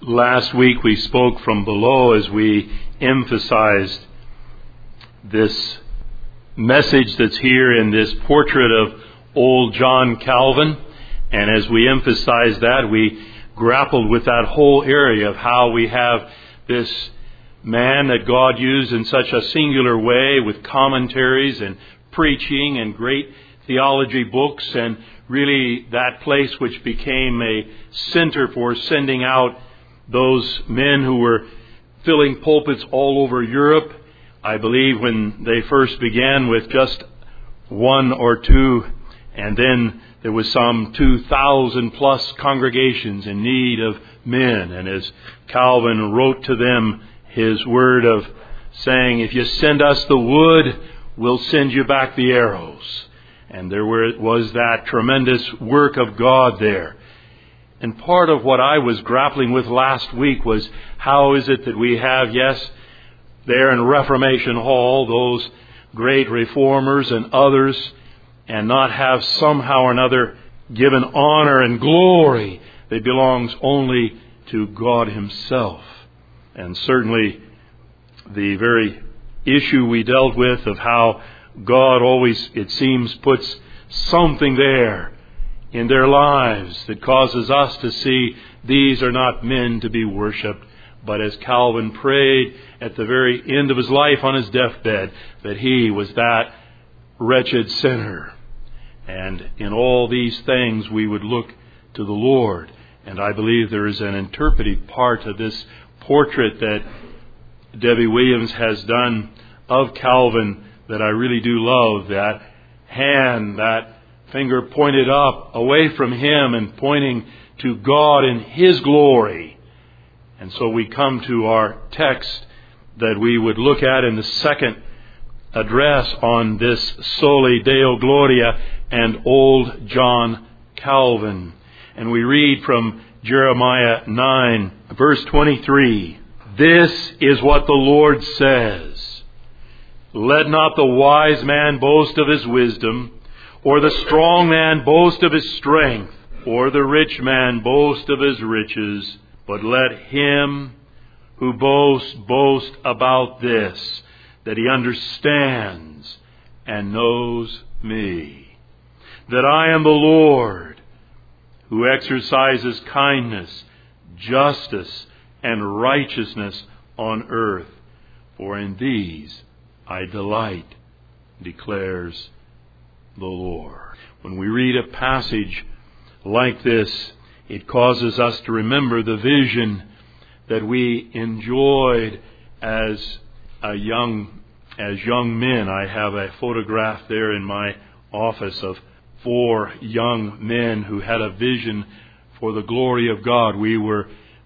Last week we spoke from below as we emphasized this message that's here in this portrait of old John Calvin. And as we emphasized that, we grappled with that whole area of how we have this man that God used in such a singular way with commentaries and preaching and great theology books, and really that place which became a center for sending out those men who were filling pulpits all over Europe. I believe when they first began with just one or two, and then there was some 2,000 plus congregations in need of men. And as Calvin wrote to them his word of saying, if you send us the wood, we'll send you back the arrows. And there was that tremendous work of God there. And part of what I was grappling with last week was, how is it that we have, yes, there in Reformation Hall, those great reformers and others, and not have somehow or another given honor and glory that belongs only to God Himself. And certainly the very issue we dealt with of how God always, it seems, puts something there in their lives that causes us to see these are not men to be worshipped. But as Calvin prayed at the very end of his life on his deathbed, that he was that wretched sinner. And in all these things we would look to the Lord. And I believe there is an interpretive part of this portrait that Debbie Williams has done of Calvin that I really do love. That hand, that finger pointed up away from him and pointing to God in His glory. And so we come to our text that we would look at in the second address on this Soli Deo Gloria and old John Calvin. And we read from Jeremiah 9, verse 23. This is what the Lord says. Let not the wise man boast of his wisdom, or the strong man boast of his strength, or the rich man boast of his riches, but let him who boasts boast about this, that he understands and knows me, that I am the Lord, who exercises kindness, justice, and righteousness on earth. For in these I delight, declares the Lord. When we read a passage like this, it causes us to remember the vision that we enjoyed as young men. I have a photograph there in my office of 4 young men who had a vision for the glory of God. We were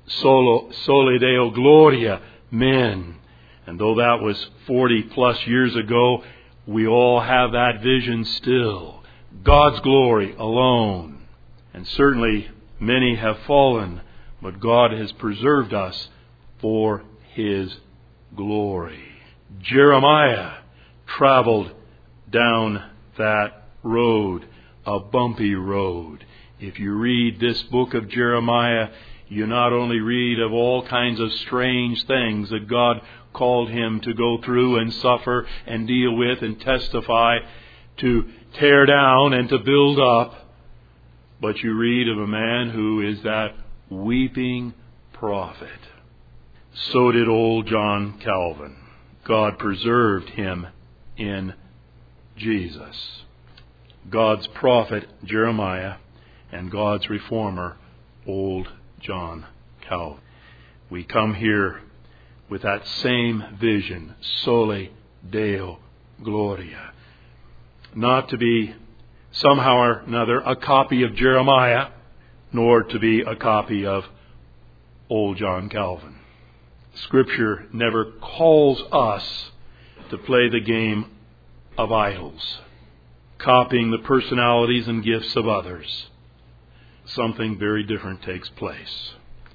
Soli Deo Gloria men. And though that was 40 plus years ago, we all have that vision still. God's glory alone. And certainly many have fallen, but God has preserved us for His glory. Jeremiah traveled down that road, a bumpy road. If you read this book of Jeremiah, you not only read of all kinds of strange things that God called him to go through and suffer and deal with and testify, to tear down and to build up, but you read of a man who is that weeping prophet. So did old John Calvin. God preserved him in Jesus. God's prophet Jeremiah and God's reformer old John Calvin. We come here with that same vision, Soli Deo Gloria. Not to be somehow or another a copy of Jeremiah, nor to be a copy of old John Calvin. Scripture never calls us to play the game of idols, copying the personalities and gifts of others. Something very different takes place.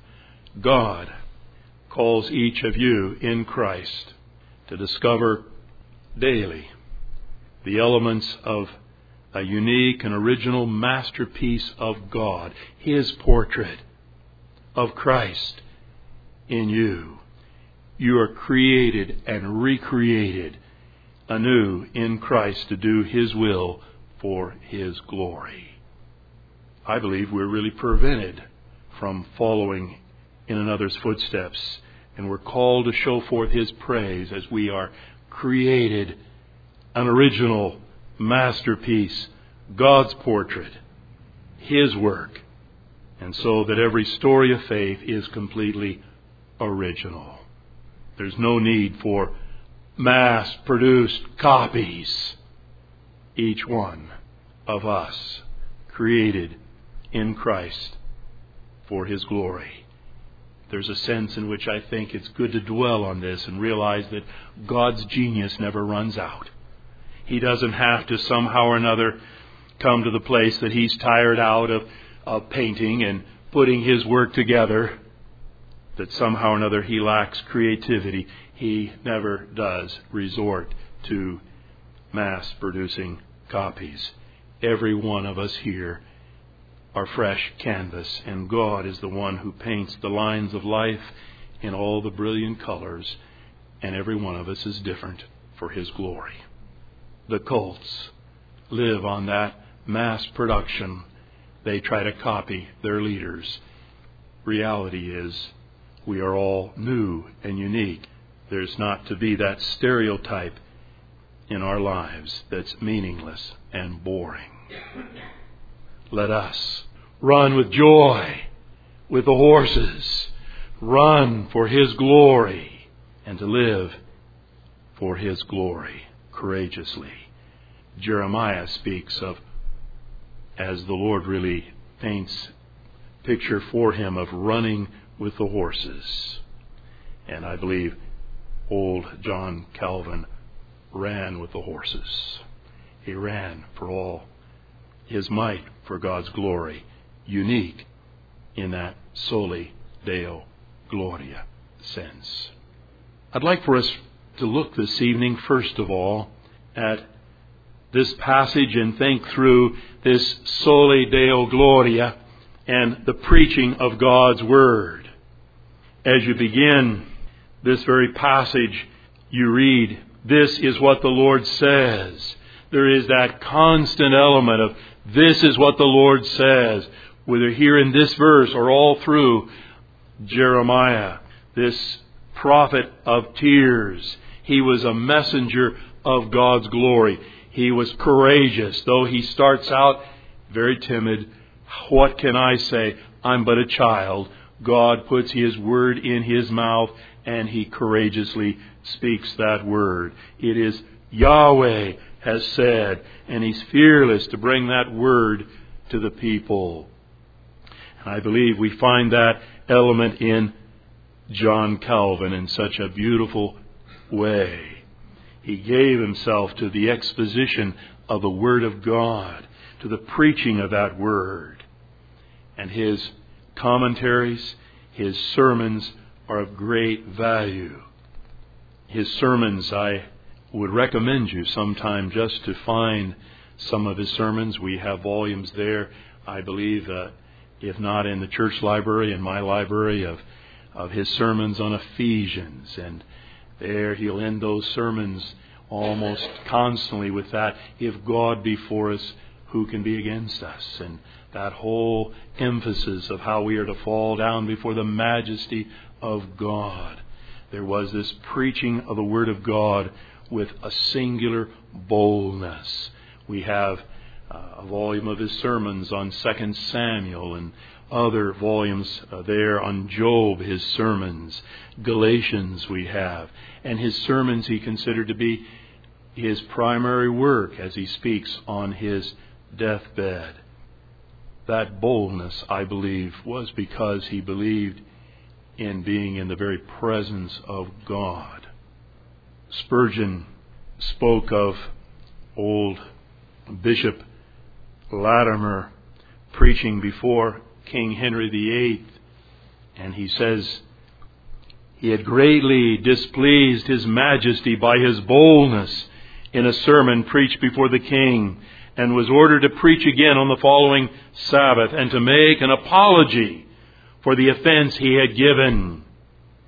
God calls each of you in Christ to discover daily the elements of a unique and original masterpiece of God, His portrait of Christ in you. You are created and recreated anew in Christ to do His will for His glory. I believe we're really prevented from following in another's footsteps, and we're called to show forth His praise as we are created an original masterpiece, God's portrait, His work, and so that every story of faith is completely original. There's no need for mass-produced copies. Each one of us created in Christ for His glory. There's a sense in which I think it's good to dwell on this and realize that God's genius never runs out. He doesn't have to somehow or another come to the place that He's tired out of painting and putting His work together, that somehow or another He lacks creativity. He never does resort to mass-producing copies. Every one of us here are fresh canvas, and God is the one who paints the lines of life in all the brilliant colors, and every one of us is different for His glory. The cults live on that mass production. They try to copy their leaders. Reality is we are all new and unique. There's not to be that stereotype in our lives that's meaningless and boring. Let us run with joy with the horses, run for His glory, and to live for His glory courageously. Jeremiah speaks of, as the Lord really paints picture for him, of running with the horses. And I believe old John Calvin ran with the horses. He ran for all his might for God's glory, unique in that soli Deo Gloria sense. I'd like for us to look this evening, first of all, at this passage and think through this soli Deo Gloria and the preaching of God's Word. As you begin this very passage, you read, "This is what the Lord says." There is that constant element of, this is what the Lord says, whether here in this verse or all through Jeremiah, this prophet of tears. He was a messenger of God's glory. He was courageous, though he starts out very timid. What can I say? I'm but a child. God puts His word in his mouth, and he courageously speaks that word. It is Yahweh has said, and he's fearless to bring that word to the people. And I believe we find that element in John Calvin in such a beautiful way. He gave himself to the exposition of the Word of God, to the preaching of that Word. And his commentaries, his sermons are of great value. His sermons, I would recommend you sometime just to find some of his sermons. We have volumes there, I believe, if not in the church library, in my library, of his sermons on Ephesians. And there he'll end those sermons almost constantly with that, if God be for us, who can be against us? And that whole emphasis of how we are to fall down before the majesty of God. There was this preaching of the Word of God with a singular boldness. We have a volume of his sermons on 2 Samuel and other volumes there on Job, his sermons. Galatians we have. And his sermons he considered to be his primary work as he speaks on his deathbed. That boldness, I believe, was because he believed in being in the very presence of God. Spurgeon spoke of old Bishop Latimer preaching before King Henry VIII, and he says, he had greatly displeased His Majesty by his boldness in a sermon preached before the king, and was ordered to preach again on the following Sabbath and to make an apology for the offense he had given.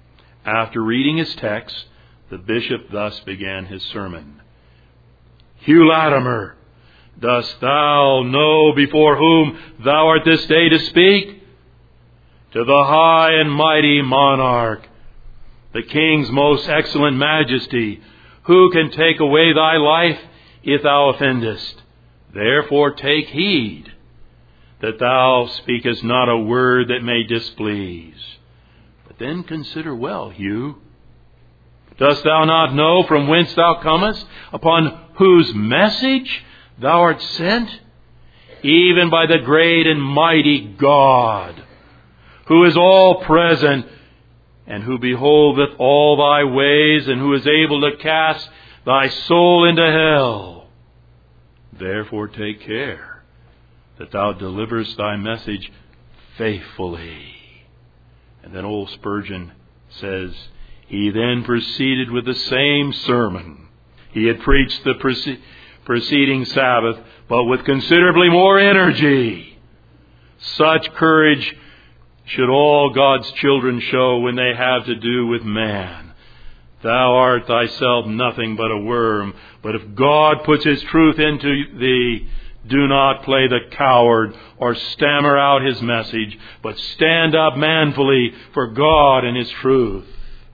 After reading his text, the bishop thus began his sermon. Hugh Latimer, dost thou know before whom thou art this day to speak? To the high and mighty monarch, the King's most excellent majesty, who can take away thy life if thou offendest. Therefore take heed that thou speakest not a word that may displease. But then consider well, Hugh. Dost thou not know from whence thou comest, upon whose message thou art sent? Even by the great and mighty God, who is all present, and who beholdeth all thy ways, and who is able to cast thy soul into hell. Therefore take care that thou deliverest thy message faithfully. And then old Spurgeon says, he then proceeded with the same sermon he had preached the preceding Sabbath, but with considerably more energy. Such courage should all God's children show when they have to do with man. Thou art thyself nothing but a worm, but if God puts His truth into thee, do not play the coward or stammer out His message, but stand up manfully for God and His truth.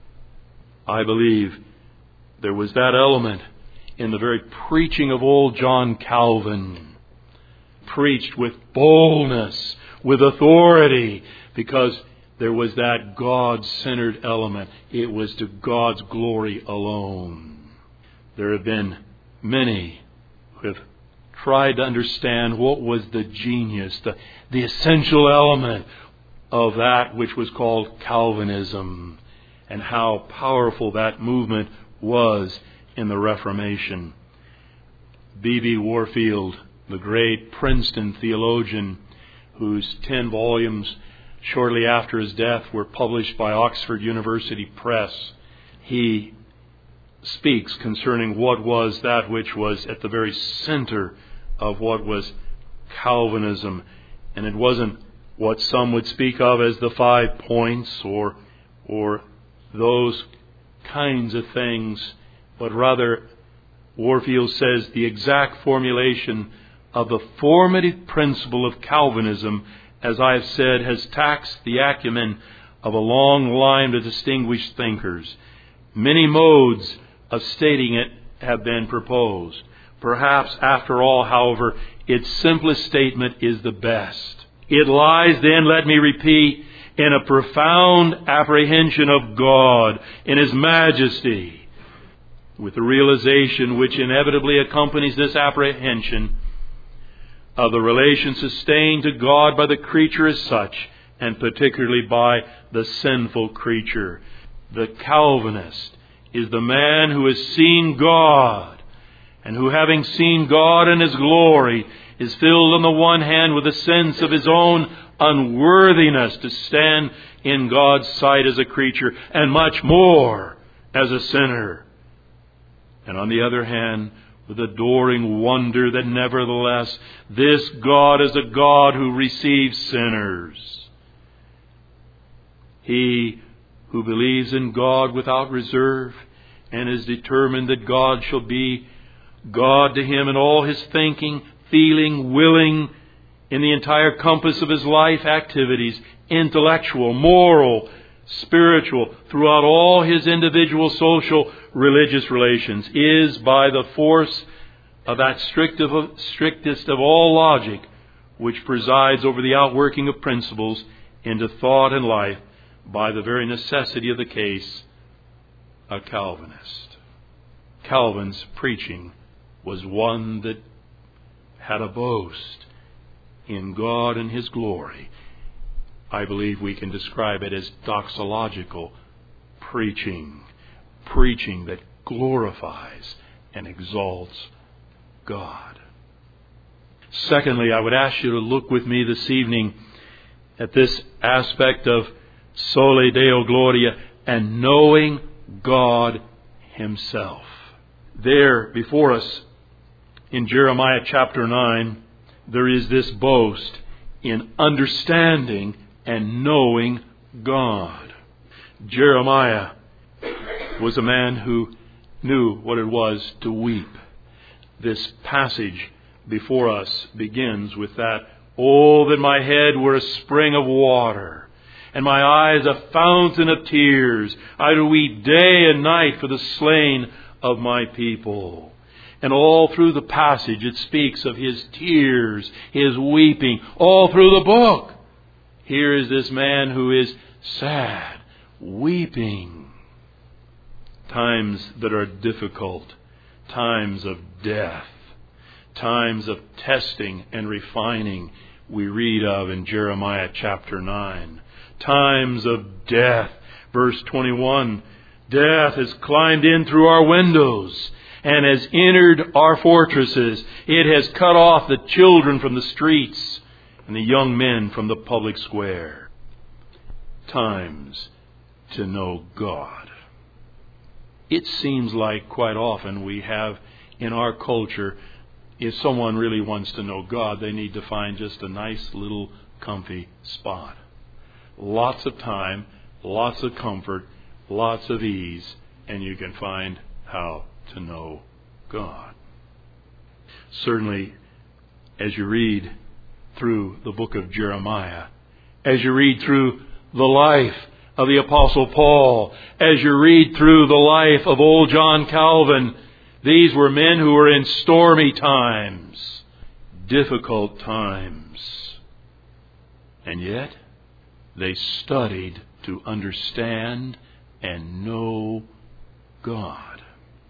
I believe there was that element in the very preaching of old John Calvin. Preached with boldness, with authority, because there was that God-centered element. It was to God's glory alone. There have been many who have tried to understand what was the genius, the essential element of that which was called Calvinism, and how powerful that movement was in the Reformation. B.B. Warfield, the great Princeton theologian, whose 10 volumes shortly after his death were published by Oxford University Press, he speaks concerning what was that which was at the very center of what was Calvinism. And it wasn't what some would speak of as the 5 points or those kinds of things, but rather, Warfield says, the exact formulation of the formative principle of Calvinism, as I have said, has taxed the acumen of a long line of distinguished thinkers. Many modes of stating it have been proposed. Perhaps, after all, however, its simplest statement is the best. It lies, then, let me repeat, in a profound apprehension of God, in His majesty, with the realization which inevitably accompanies this apprehension of the relation sustained to God by the creature as such, and particularly by the sinful creature. The Calvinist is the man who has seen God, and who, having seen God in His glory, is filled on the one hand with a sense of his own unworthiness to stand in God's sight as a creature, and much more as a sinner. And on the other hand, with adoring wonder that nevertheless this God is a God who receives sinners. He who believes in God without reserve and is determined that God shall be God to him in all his thinking, feeling, willing, in the entire compass of his life activities, intellectual, moral, spiritual, throughout all his individual, social, religious relations, is by the force of that strictest of all logic, which presides over the outworking of principles into thought and life, by the very necessity of the case, a Calvinist. Calvin's preaching was one that had a boast in God and His glory. I believe we can describe it as doxological preaching that glorifies and exalts God. Secondly, I would ask you to look with me this evening at this aspect of Soli Deo Gloria and knowing God Himself. There before us in Jeremiah chapter 9, there is this boast in understanding and knowing God. Jeremiah was a man who knew what it was to weep. This passage before us begins with that, "Oh, that my head were a spring of water, and my eyes a fountain of tears. I do weep day and night for the slain of my people." And all through the passage it speaks of his tears, his weeping, all through the book. Here is this man who is sad, weeping. Times that are difficult, times of death, times of testing and refining we read of in Jeremiah chapter 9. Times of death. Verse 21, "Death has climbed in through our windows and has entered our fortresses. It has cut off the children from the streets and the young men from the public square." Times to know God. It seems like quite often we have in our culture, if someone really wants to know God, they need to find just a nice little comfy spot. Lots of time, lots of comfort, lots of ease, and you can find how to know God. Certainly, as you read through the book of Jeremiah, as you read through the life of the Apostle Paul, as you read through the life of old John Calvin, these were men who were in stormy times, difficult times. And yet, they studied to understand and know God.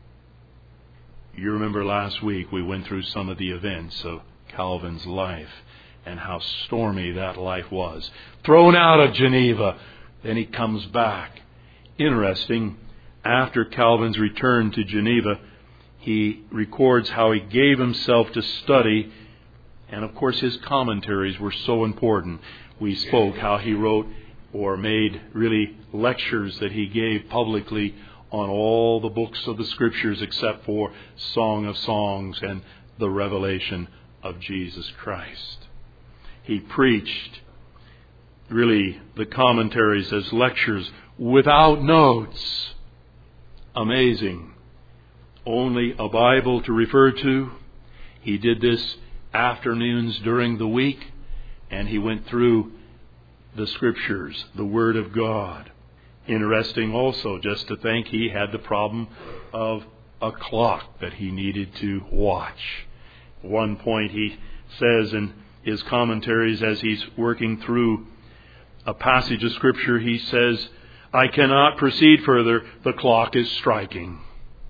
You remember last week we went through some of the events of Calvin's life and how stormy that life was. Thrown out of Geneva, then he comes back. Interesting, after Calvin's return to Geneva, he records how he gave himself to study, and of course his commentaries were so important. We spoke how he wrote or made really lectures that he gave publicly on all the books of the Scriptures except for Song of Songs and the revelation of Jesus Christ. He preached really the commentaries as lectures without notes. Amazing. Only a Bible to refer to. He did this afternoons during the week, and he went through the Scriptures, the Word of God. Interesting also just to think he had the problem of a clock that he needed to watch. At one point he says in his commentaries as he's working through a passage of Scripture, he says, "I cannot proceed further, the clock is striking."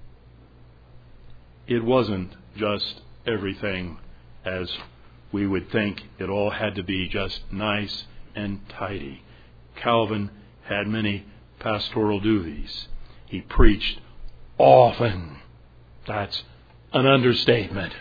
It wasn't just everything as we would think. It all had to be just nice and tidy. Calvin had many pastoral duties. He preached often. That's an understatement.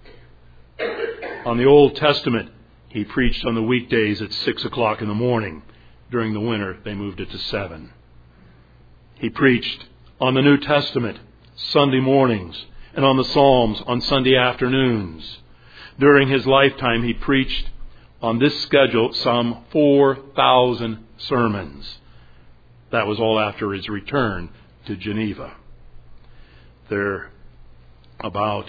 On the Old Testament, he preached on the weekdays at 6 o'clock in the morning. During the winter, they moved it to 7. He preached on the New Testament Sunday mornings and on the Psalms on Sunday afternoons. During his lifetime, he preached on this schedule some 4,000 sermons. That was all after his return to Geneva. There are about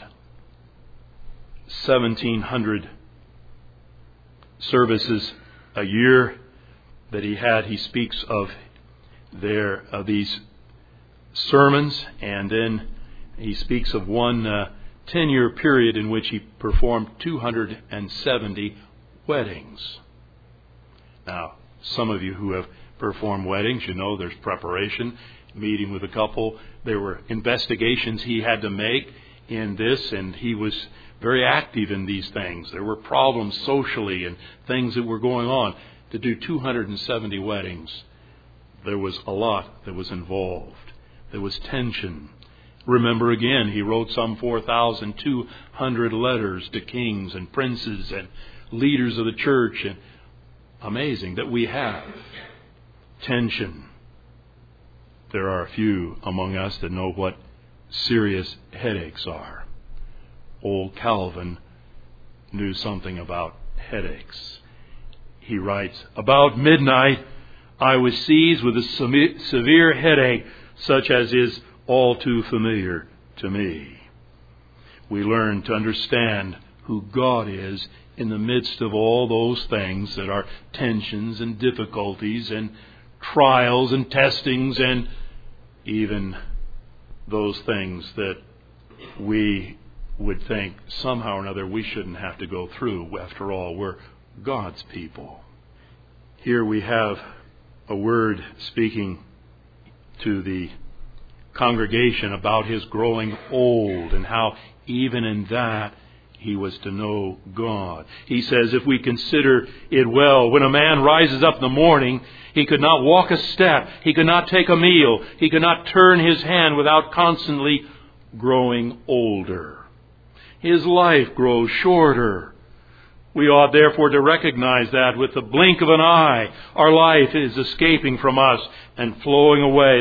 1,700 services a year that he had. He speaks of these sermons, and then he speaks of one 10-year period in which he performed 270 weddings. Now, some of you who have performed weddings, you know there's preparation, meeting with a couple. There were investigations he had to make in this, and he was very active in these things. There were problems socially and things that were going on. To do 270 weddings, there was a lot that was involved. There was tension. Remember again, he wrote some 4,200 letters to kings and princes and leaders of the church. And amazing that we have tension. There are a few among us that know what serious headaches are. Old Calvin knew something about headaches. He writes, "About midnight, I was seized with a severe headache, such as is all too familiar to me. We learn to understand who God is in the midst of all those things that are tensions and difficulties and trials and testings and even those things that we would think somehow or another we shouldn't have to go through. After all, we're God's people. Here we have a word speaking to the congregation about his growing old and how even in that he was to know God. He says, if we consider it well, when a man rises up in the morning, he could not walk a step, he could not take a meal, he could not turn his hand without constantly growing older. His life grows shorter. We ought therefore to recognize that with the blink of an eye, our life is escaping from us and flowing away.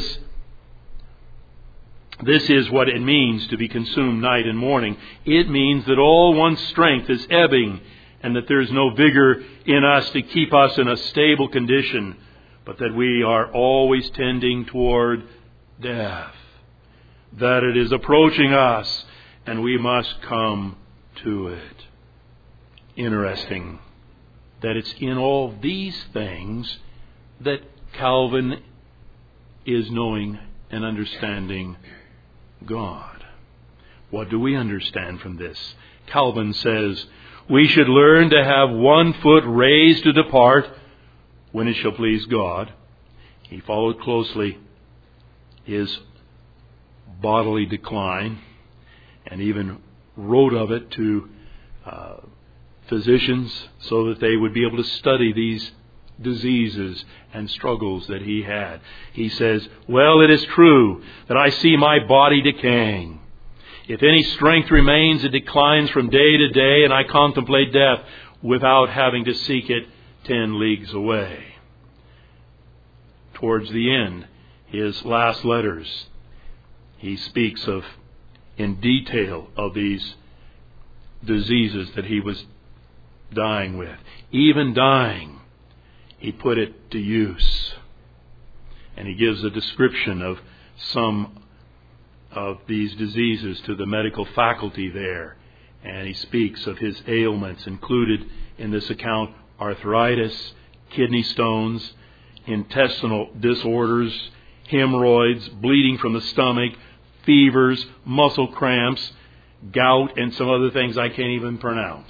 This is what it means to be consumed night and morning. It means that all one's strength is ebbing and that there's no vigor in us to keep us in a stable condition, but that we are always tending toward death. That it is approaching us and we must come to it. Interesting that it's in all these things that Calvin is knowing and understanding God. What do we understand from this? Calvin says, we should learn to have one foot raised to depart when it shall please God. He followed closely his bodily decline and even wrote of it to physicians so that they would be able to study these diseases and struggles that he had. He says, well, it is true that I see my body decaying. If any strength remains, it declines from day to day, and I contemplate death without having to seek it 10 leagues away. Towards the end, his last letters, he speaks of in detail of these diseases that he was dying with. Even dying, he put it to use. And he gives a description of some of these diseases to the medical faculty there. And he speaks of his ailments, included in this account arthritis, kidney stones, intestinal disorders, hemorrhoids, bleeding from the stomach, fevers, muscle cramps, gout, and some other things I can't even pronounce.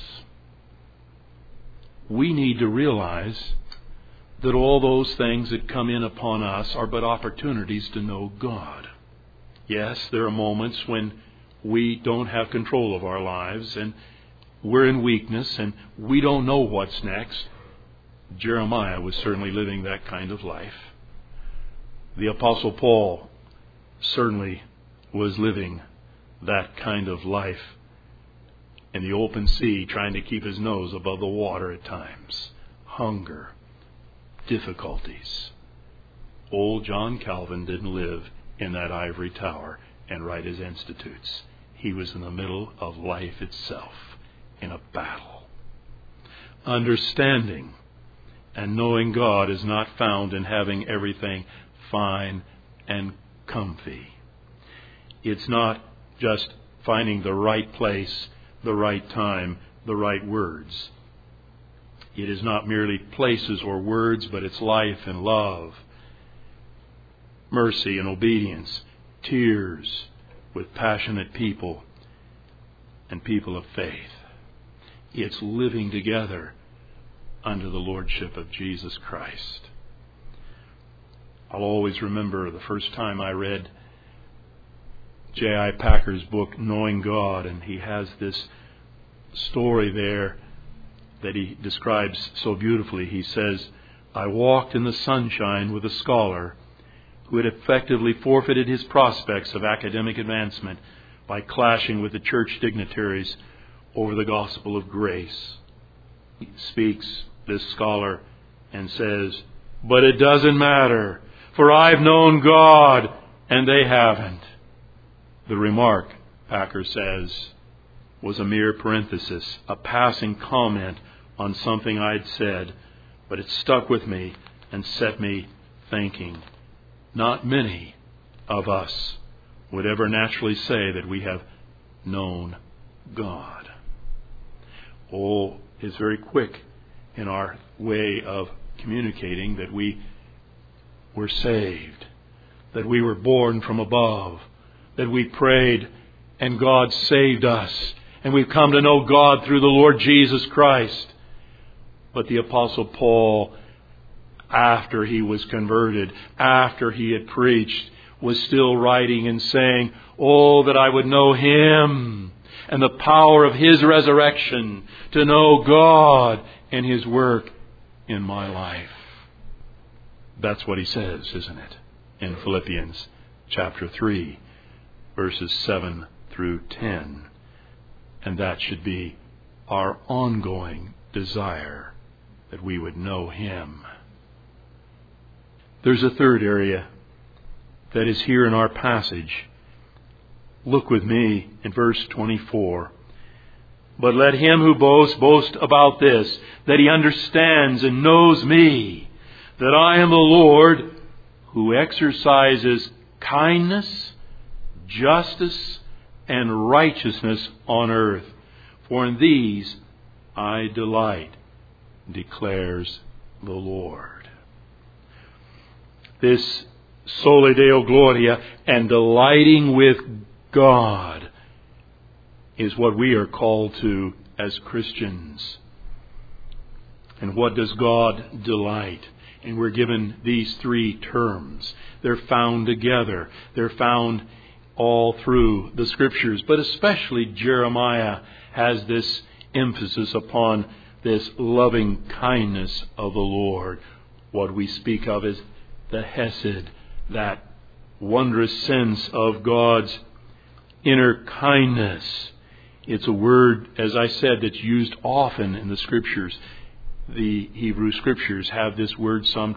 We need to realize that all those things that come in upon us are but opportunities to know God. Yes, there are moments when we don't have control of our lives and we're in weakness and we don't know what's next. Jeremiah was certainly living that kind of life. The Apostle Paul certainly was living that kind of life in the open sea, trying to keep his nose above the water at times. Hunger, difficulties. Old John Calvin didn't live in that ivory tower and write his institutes. He was in the middle of life itself, in a battle. Understanding and knowing God is not found in having everything fine and comfy. It's not just finding the right place, the right time, the right words. It is not merely places or words, but it's life and love, mercy and obedience, tears with passionate people and people of faith. It's living together under the lordship of Jesus Christ. I'll always remember the first time I read J.I. Packer's book, Knowing God, and he has this story there that he describes so beautifully. He says, I walked in the sunshine with a scholar who had effectively forfeited his prospects of academic advancement by clashing with the church dignitaries over the gospel of grace. He speaks, this scholar, and says, but it doesn't matter, for I've known God and they haven't. The remark, Packer says, was a mere parenthesis, a passing comment on something I'd said, but it stuck with me and set me thinking. Not many of us would ever naturally say that we have known God. Oh, it's very quick in our way of communicating that we were saved, that we were born from above, that we prayed and God saved us, and we've come to know God through the Lord Jesus Christ. But the Apostle Paul, after he was converted, after he had preached, was still writing and saying, "Oh, that I would know Him and the power of His resurrection, to know God and His work in my life." That's what he says, isn't it? In Philippians chapter 3, verses 7 through 10. And that should be our ongoing desire, that we would know Him. There's a third area that is here in our passage. Look with me in verse 24. "But let him who boasts boast about this, that he understands and knows me, that I am the Lord, who exercises kindness, justice, and righteousness on earth. For in these I delight, declares the Lord." This Soli Deo Gloria and delighting with God is what we are called to as Christians. And what does God delight? And we're given these three terms. They're found together. They're found all through the Scriptures. But especially Jeremiah has this emphasis upon this loving kindness of the Lord. What we speak of is the Hesed, that wondrous sense of God's inner kindness. It's a word, as I said, that's used often in the Scriptures. The Hebrew Scriptures have this word some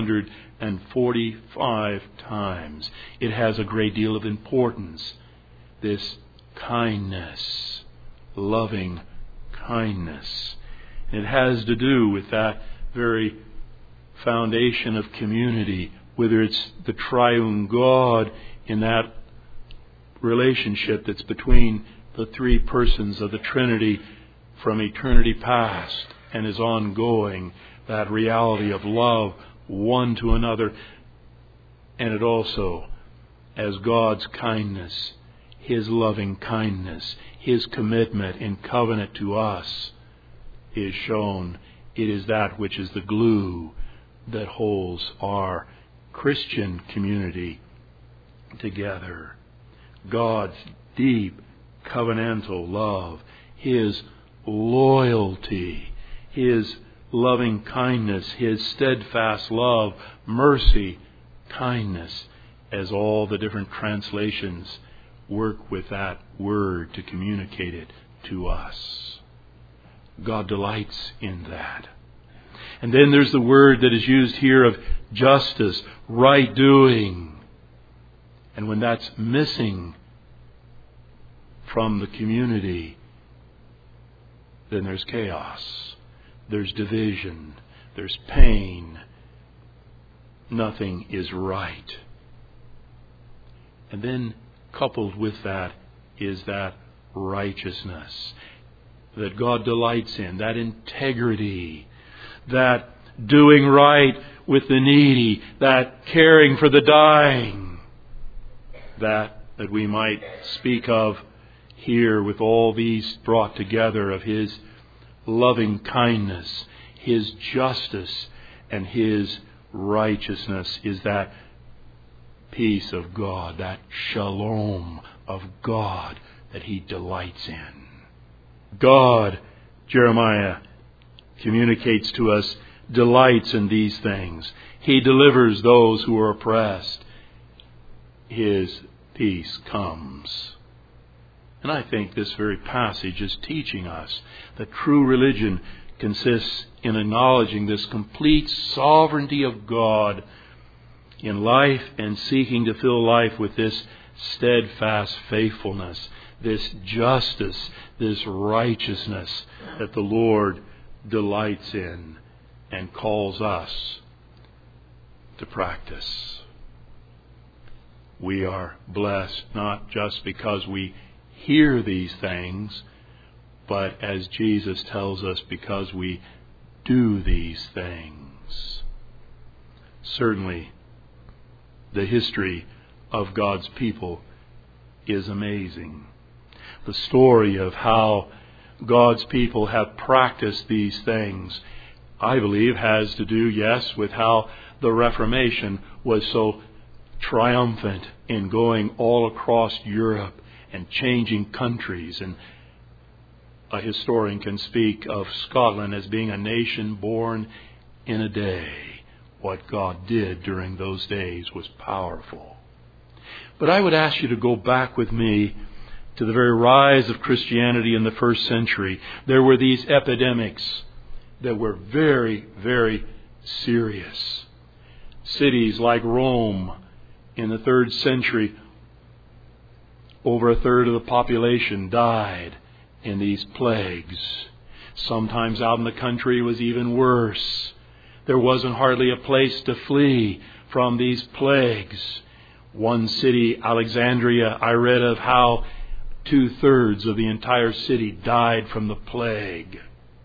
245 times. It has a great deal of importance. This kindness, loving kindness. It has to do with that very foundation of community, whether it's the triune God in that relationship that's between the three persons of the Trinity from eternity past and is ongoing, that reality of love one to another. And it also, as God's kindness, His loving kindness, His commitment in covenant to us is shown. It is that which is the glue that holds our Christian community together. God's deep covenantal love, His loyalty, His loving kindness, His steadfast love, mercy, kindness, as all the different translations work with that word to communicate it to us. God delights in that. And then there's the word that is used here of justice, right doing. And when that's missing from the community, then there's chaos, there's division, there's pain. Nothing is right. And then coupled with that is that righteousness that God delights in, that integrity, that doing right with the needy, that caring for the dying, that we might speak of here with all these brought together of His loving kindness, His justice, and His righteousness, is that peace of God, that shalom of God that He delights in. God, Jeremiah communicates to us, delights in these things. He delivers those who are oppressed. His peace comes. And I think this very passage is teaching us that true religion consists in acknowledging this complete sovereignty of God in life and seeking to fill life with this steadfast faithfulness, this justice, this righteousness that the Lord delights in and calls us to practice. we are blessed not just because we hear these things, but as Jesus tells us, because we do these things. Certainly, the history of God's people is amazing. The story of how God's people have practiced these things, I believe, has to do, yes, with how the Reformation was so triumphant in going all across Europe and changing countries. And a historian can speak of Scotland as being a nation born in a day. What God did during those days was powerful. But I would ask you to go back with me to the very rise of Christianity in the first century. There were these epidemics that were very, very serious. Cities like Rome in the 3rd century, over a third of the population died in these plagues. Sometimes out in the country it was even worse. There wasn't hardly a place to flee from these plagues. One city, Alexandria, I read of how 2/3 of the entire city died from the plague.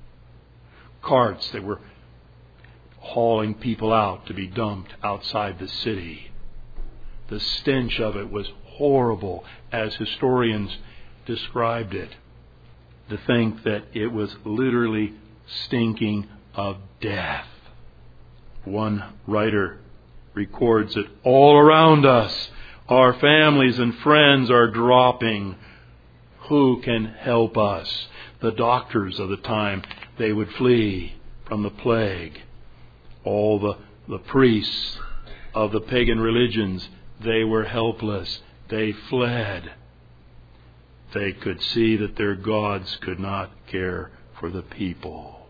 Carts that were hauling people out to be dumped outside the city. The stench of it was horrible, as historians described it. To think that it was literally stinking of death. One writer records that all around us, our families and friends are dropping. Who can help us? The doctors of the time, they would flee from the plague. All the priests of the pagan religions, they were helpless. They fled. They could see that their gods could not care for the people.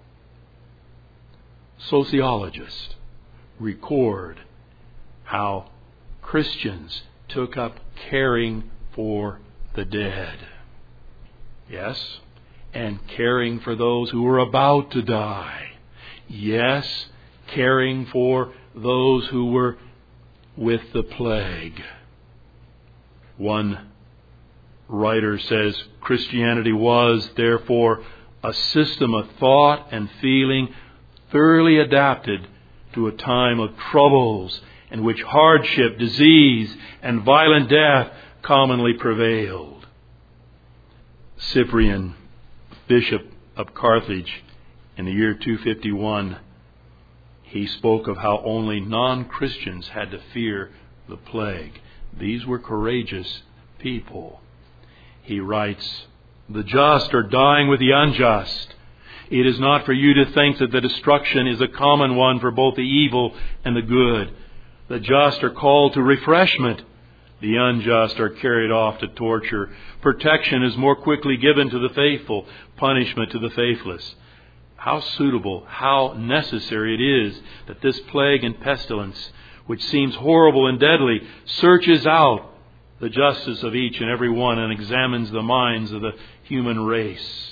Sociologists record how Christians took up caring for the dead. Yes, and caring for those who were about to die. Yes, caring for those who were with the plague. One writer says, Christianity was, therefore, a system of thought and feeling thoroughly adapted to a time of troubles in which hardship, disease, and violent death commonly prevailed. Cyprian, Bishop of Carthage, in the year 251, he spoke of how only non-Christians had to fear the plague. These were courageous people. He writes, "The just are dying with the unjust. It is not for you to think that the destruction is a common one for both the evil and the good. The just are called to refreshment. The unjust are carried off to torture. Protection is more quickly given to the faithful, punishment to the faithless." How suitable, how necessary it is that this plague and pestilence, which seems horrible and deadly, searches out the justice of each and every one and examines the minds of the human race.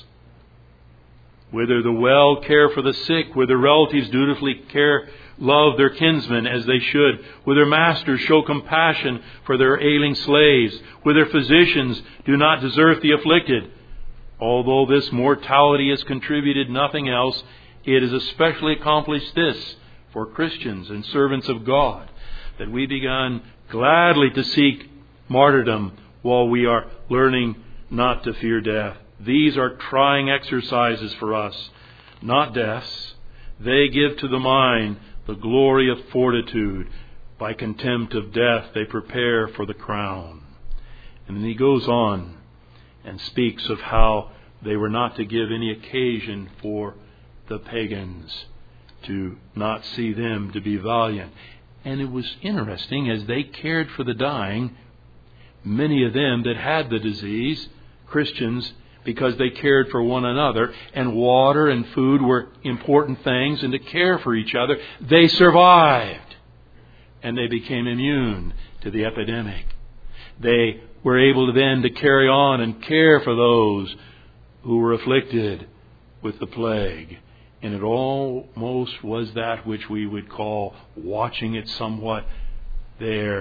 Whether the well care for the sick, whether relatives dutifully love their kinsmen as they should, whether masters show compassion for their ailing slaves, whether physicians do not desert the afflicted. Although this mortality has contributed nothing else, it has especially accomplished this for Christians and servants of God, that we begun gladly to seek martyrdom while we are learning not to fear death. These are trying exercises for us, not deaths. They give to the mind the glory of fortitude. By contempt of death, they prepare for the crown. And then he goes on and speaks of how they were not to give any occasion for the pagans, to not see them to be valiant. And it was interesting, as they cared for the dying, many of them that had the disease, Christians, because they cared for one another, and water and food were important things, and to care for each other, they survived. And they became immune to the epidemic. They were able then to carry on and care for those who were afflicted with the plague. And it almost was that which we would call, watching it somewhat there,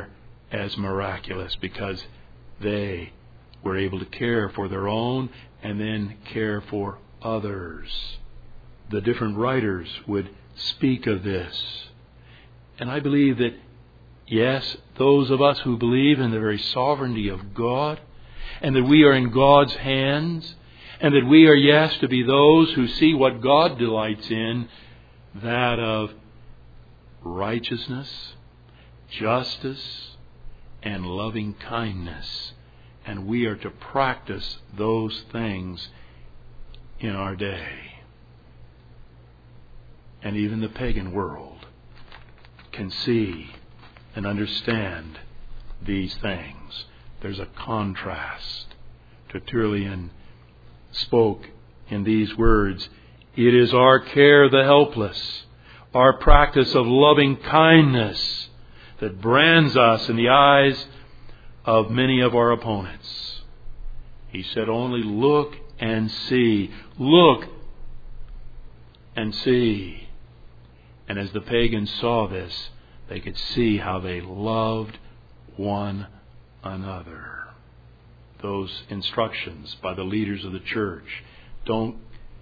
as miraculous because they were able to care for their own and then care for others. The different writers would speak of this. And I believe that, yes, those of us who believe in the very sovereignty of God, and that we are in God's hands, and that we are, yes, to be those who see what God delights in, that of righteousness, justice, and loving kindness. And we are to practice those things in our day. And even the pagan world can see and understand these things. There's a contrast. Tertullian spoke in these words, "It is our care the helpless, our practice of loving kindness that brands us in the eyes of many of our opponents." He said, only look and see. Look and see. And as the pagans saw this, they could see how they loved one another. Those instructions by the leaders of the church, don't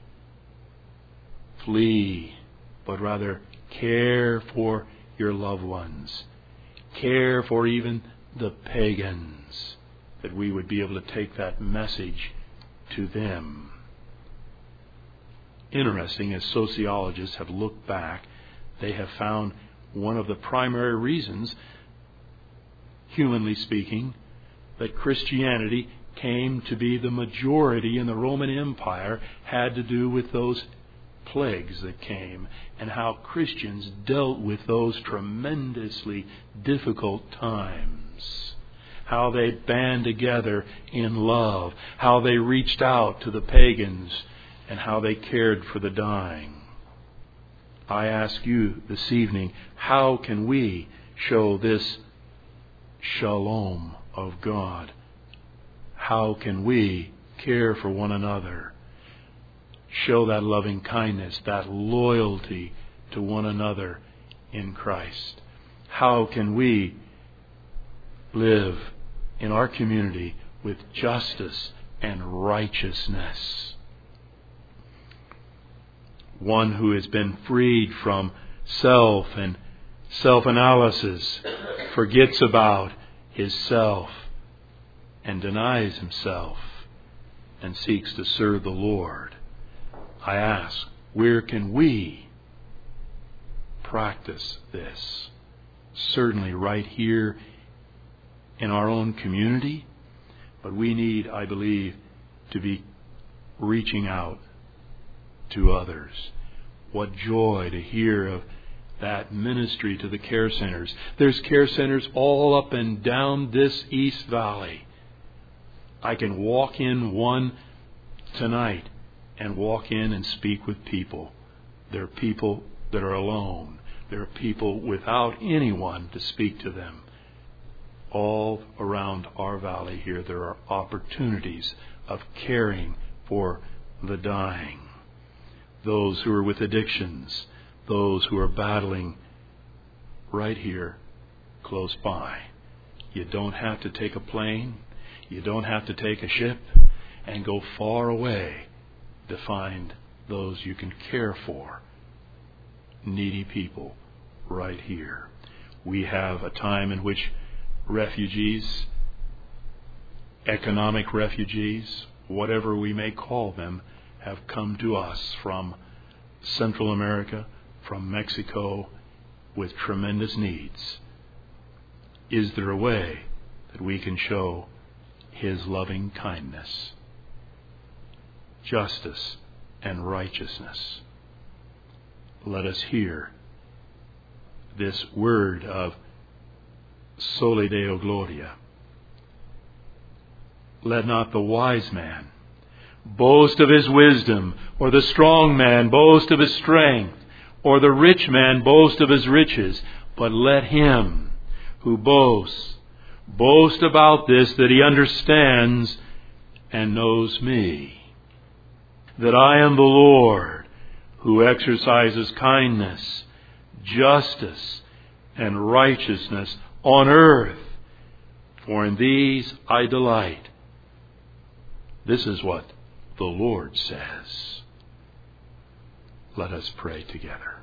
flee, but rather care for your loved ones. Care for even the pagans, that we would be able to take that message to them. Interesting, as sociologists have looked back, they have found one of the primary reasons, humanly speaking, that Christianity came to be the majority in the Roman Empire had to do with those plagues that came and how Christians dealt with those tremendously difficult times. How they band together in love, how they reached out to the pagans, and how they cared for the dying. I ask you this evening, how can we show this shalom of God? How can we care for one another? Show that loving kindness, that loyalty to one another in Christ. How can we live in our community with justice and righteousness? One who has been freed from self and self-analysis forgets about his self and denies himself and seeks to serve the Lord. I ask, where can we practice this? Certainly right here in our own community, but we need, I believe, to be reaching out to others. What joy to hear of that ministry to the care centers. There's care centers all up and down this East Valley. I can walk in one tonight and walk in and speak with people. There are people that are alone. There are people without anyone to speak to them. All around our valley here, there are opportunities of caring for the dying. Those who are with addictions, those who are battling right here, close by. You don't have to take a plane. You don't have to take a ship and go far away to find those you can care for. Needy people right here. We have a time in which refugees, economic refugees, whatever we may call them, have come to us from Central America, from Mexico, with tremendous needs. Is there a way that we can show His loving kindness, justice, and righteousness? Let us hear this word of Soli Deo Gloria. Let not the wise man boast of his wisdom, or the strong man boast of his strength, or the rich man boast of his riches, but let him who boasts boast about this, that he understands and knows me, that I am the Lord who exercises kindness, justice, and righteousness on earth for in these I delight. This is what the Lord says. Let us pray together.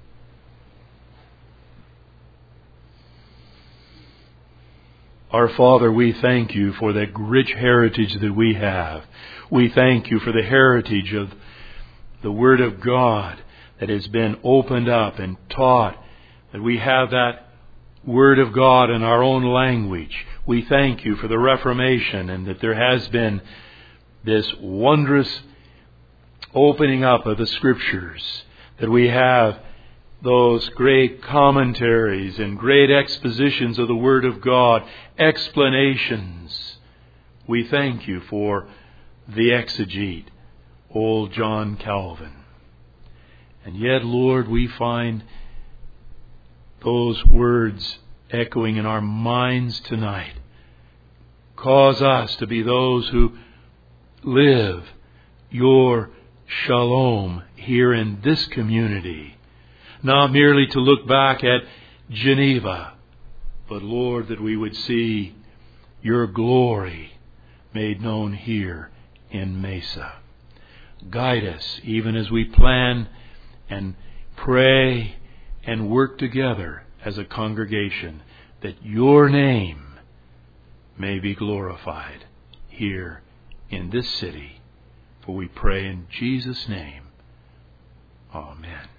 Our Father, we thank you for the rich heritage that we have. We thank you for the heritage of the Word of God that has been opened up and taught, that we have that Word of God in our own language. We thank you for the Reformation and that there has been this wondrous opening up of the Scriptures, that we have those great commentaries and great expositions of the Word of God, explanations. We thank you for the exegete, old John Calvin. And yet, Lord, we find those words echoing in our minds tonight. Cause us to be those who live your shalom here in this community. Not merely to look back at Geneva, but Lord, that we would see your glory made known here in Mesa. Guide us even as we plan and pray and work together as a congregation, that your name may be glorified here in this city. For we pray in Jesus' name. Amen.